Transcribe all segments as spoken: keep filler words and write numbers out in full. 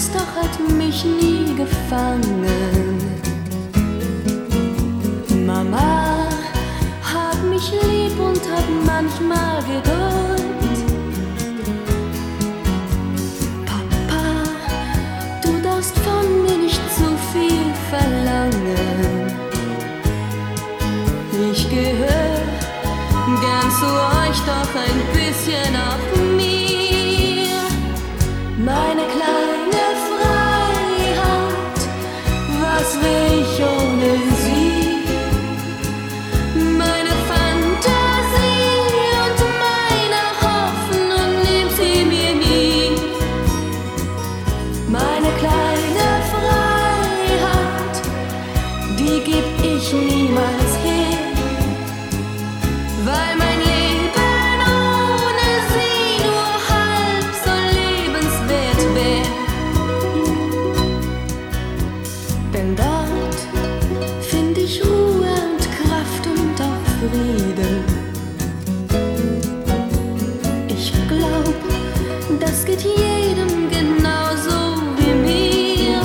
Angst doch hat mich nie gefangen. Mama hat mich lieb und hat manchmal Geduld. Papa, du darfst von mir nicht zu viel verlangen. Ich gehöre gern zu euch, doch ein bisschen auch mir. Meine kleine Freiheit, was will ich ohne sie? Meine Fantasie und meine Hoffnung nimmt sie mir nie. Meine kleine Freiheit, die geb ich niemals her, weil mein Leben ohne sie nur halb so lebenswert wär. Denn dort find ich Ruhe und Kraft und auch Frieden. Ich glaub, das geht jedem genauso wie mir.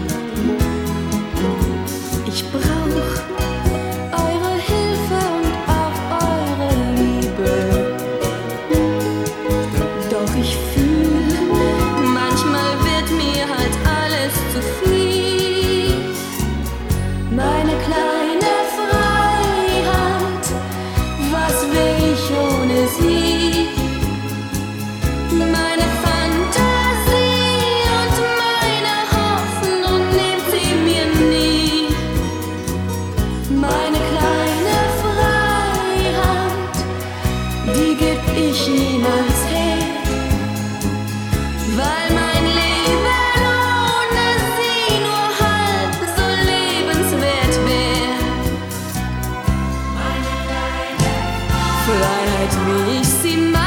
Ich brauch eure Hilfe und auch eure Liebe. Doch ich fühl, manchmal wird mir halt alles zu viel. Meine kleine Freiheit, was will ich ohne sie? Meine Fantasie und meine Hoffnung nimmt sie mir nie. Meine kleine Freiheit, die geb ich niemals her, weil mein Leben ohne sie nur halb so lebenswert wär. Freiheit, wie ich sie mag.